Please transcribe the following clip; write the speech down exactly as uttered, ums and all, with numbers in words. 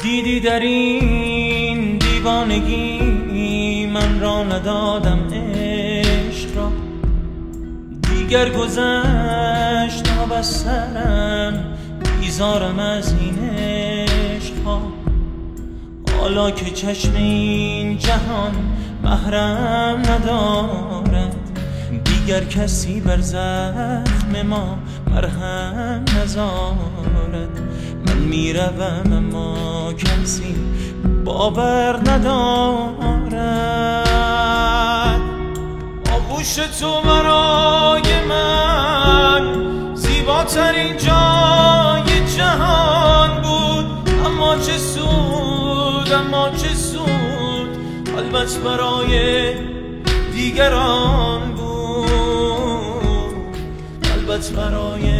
دیدی در این دیوانگی من را ندادم عشق را، دیگر گذشت آب از سرم بیزارم از این عشق ها. حالا که چشم این جهان محرم ندارد، دیگر کسی بر زخم ما مرهم نزارد. من میروم اما کسی باور ندارد. آغوش تو برای من زیباترین جای جهان بود، اما چه سود، اما چه سود، البته برای دیگران بود، البته برای